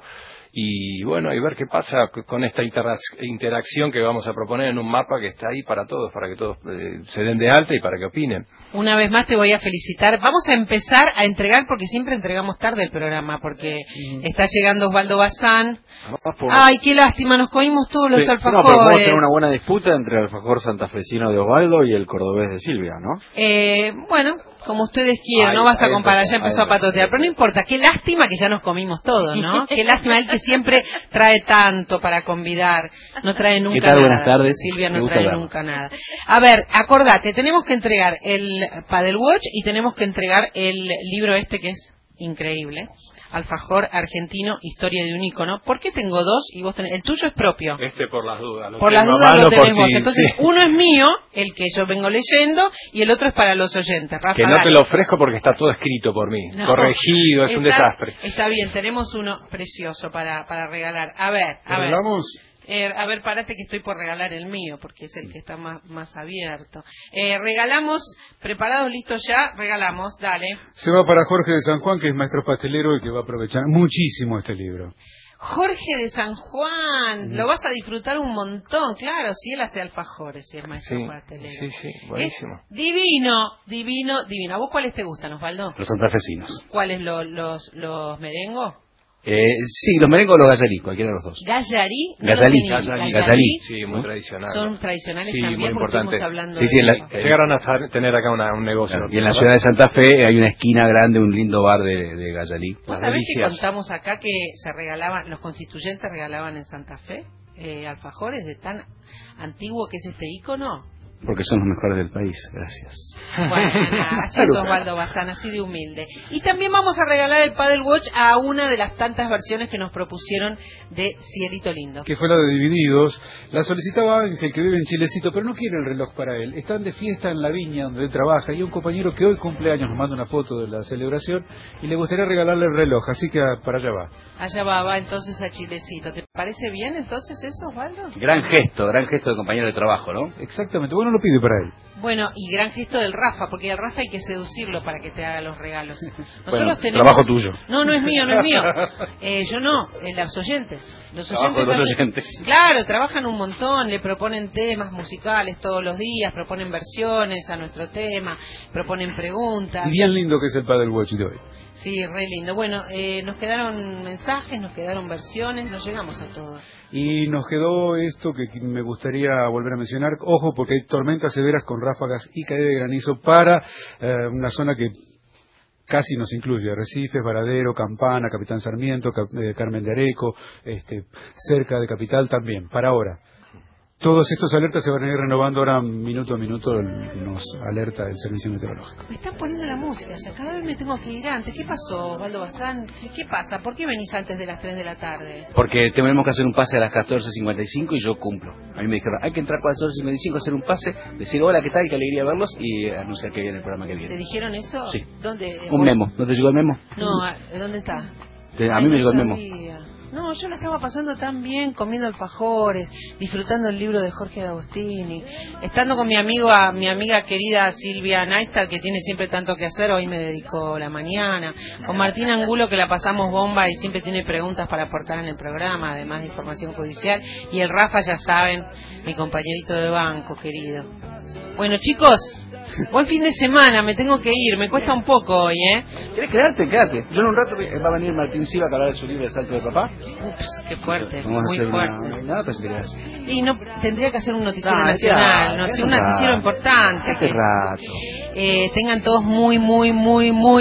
Y bueno, y ver qué pasa con esta interacción que vamos a proponer en un mapa que está ahí para todos, para que todos eh, se den de alta y para que opinen. Una vez más te voy a felicitar. Vamos a empezar a entregar, porque siempre entregamos tarde el programa, porque mm. está llegando Osvaldo Bazán. Ay, qué lástima, nos comimos todos los sí, alfajores. No, pero podemos tener una buena disputa entre el alfajor santafesino de Osvaldo y el cordobés de Silvia, ¿no? Eh, bueno, como ustedes quieran, ay, no vas a comparar, empezó, ya empezó a patotear, pero no importa, qué lástima que ya nos comimos todo, ¿no? Qué lástima, él que siempre trae tanto para convidar, no trae nunca ¿Qué tal? nada. Buenas tardes. Silvia no trae verlo. nunca nada. A ver, acordate, tenemos que entregar el Paddle Watch y tenemos que entregar el libro este que es increíble. Alfajor argentino, historia de un ícono. ¿Por qué tengo dos y vos tenés? El tuyo es propio. Este por las dudas. Por las dudas lo tenés vos. Entonces, sí. Uno es mío, el que yo vengo leyendo, y el otro es para los oyentes. Rafa, que no dale. Te lo ofrezco porque está todo escrito por mí. No, corregido, es está, un desastre. Está bien, tenemos uno precioso para, para regalar. A ver, a ver. ¿Regalamos? Eh, a ver, parate que estoy por regalar el mío, porque es el que está más, más abierto. Eh, regalamos, preparados, listos ya, regalamos, dale. Se va para Jorge de San Juan, que es maestro pastelero y que va a aprovechar muchísimo este libro. Jorge de San Juan, mm. lo vas a disfrutar un montón, claro, si él hace alfajores, si es maestro sí, pastelero. Sí, sí, buenísimo. Es divino, divino, divino. ¿A vos cuáles te gustan, Osvaldo? Los santafesinos. ¿Cuáles, lo, los, los merengos? Eh, sí, los merengos o los gallarí, cualquiera de los dos. ¿Gallarí? No gallarí, gallarí, gallarí. Sí, muy tradicional. Son tradicionales sí, también, muy porque importantes. estamos hablando sí, sí, en la, de... Llegaron a tener acá una, un negocio. Claro, y en la ciudad de Santa Fe hay una esquina grande, un lindo bar de, de gallarí. ¿Vos sabés que contamos acá que se regalaban, los constituyentes regalaban en Santa Fe eh, alfajores de tan antiguo que es este ícono? Porque son los mejores del país, gracias. Bueno, nada, así es Osvaldo Bazán, así de humilde. Y también vamos a regalar el Paddle Watch a una de las tantas versiones que nos propusieron de Cielito Lindo. Que fue la de Divididos. La solicitaba Ángel, que vive en Chilecito, pero no quiere el reloj para él. Están de fiesta en la viña donde él trabaja y un compañero que hoy cumpleaños nos manda una foto de la celebración y le gustaría regalarle el reloj, así que para allá va. Allá va, va entonces a Chilecito. ¿Te parece bien entonces eso, Osvaldo? Gran gesto, gran gesto de compañero de trabajo, ¿no? Exactamente, bueno, lo pide para él. Bueno, y gran gesto del Rafa, porque al Rafa hay que seducirlo para que te haga los regalos. Nosotros bueno, tenemos... trabajo tuyo. No, no es mío, no es mío. Eh, yo no, eh, los oyentes. Los trabajo oyentes, de los hacen... oyentes. Claro, trabajan un montón, le proponen temas musicales todos los días, proponen versiones a nuestro tema, proponen preguntas. Y bien lindo que es el Paddle Watch de hoy. Sí, re lindo. Bueno, eh, nos quedaron mensajes, nos quedaron versiones, nos llegamos a todos. Y nos quedó esto que me gustaría volver a mencionar. Ojo, porque hay tormentas severas con ráfagas y caída de granizo para eh, una zona que casi nos incluye: Arrecifes, Varadero, Campana, Capitán Sarmiento, Cap eh, Carmen de Areco, este, cerca de Capital también, para ahora. Todos estos alertas se van a ir renovando ahora minuto a minuto, nos alerta el servicio meteorológico. Me están poniendo la música, ya cada vez me tengo que ir antes. ¿Qué pasó, Osvaldo Bazán? ¿Qué, ¿Qué pasa? ¿Por qué venís antes de las tres de la tarde? Porque tenemos que hacer un pase a las catorce cincuenta y cinco y yo cumplo. A mí me dijeron, hay que entrar a las catorce cincuenta y cinco, hacer un pase, decir hola, ¿qué tal? Qué alegría verlos y anunciar que viene el programa que viene. ¿Te dijeron eso? Sí. ¿Dónde? Un memo. ¿No te llegó el memo? No, ¿dónde está? De, a mí Ay, me llegó el memo. Sabía. No, yo la estaba pasando tan bien, comiendo alfajores, disfrutando el libro de Jorge Agostini, estando con mi amigo, a, mi amiga querida Silvia Naistal, que tiene siempre tanto que hacer, hoy me dedicó la mañana, con Martín Angulo, que la pasamos bomba y siempre tiene preguntas para aportar en el programa, además de información judicial, y el Rafa, ya saben, mi compañerito de banco, querido. Bueno, chicos, Buen fin de semana, me tengo que ir, me cuesta un poco hoy, ¿eh? ¿Querés quedarte? Quédate. Yo en un rato va a venir Martín Siva a hablar de su libro El salto de papá. Ups, qué fuerte, Vamos a muy hacer fuerte. una... Nada, pues te quedas. Y no, tendría que hacer un noticiero No, nacional, ya, no ya sé, un rato. noticiero importante. Qué rato. Eh, tengan todos muy, muy, muy, muy